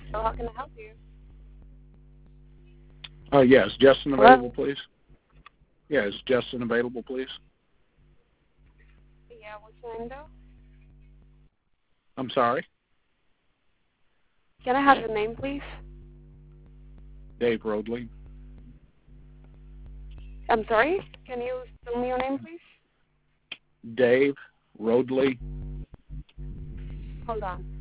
So how can I help you? Yes, Justin Hello? available, please? Yeah, is Justin available, please? Yeah, what's your name though? I'm sorry, Can I have your name, please? Dave Rodley. I'm sorry? Can you tell me your name, please? Dave Rodley. Hold on.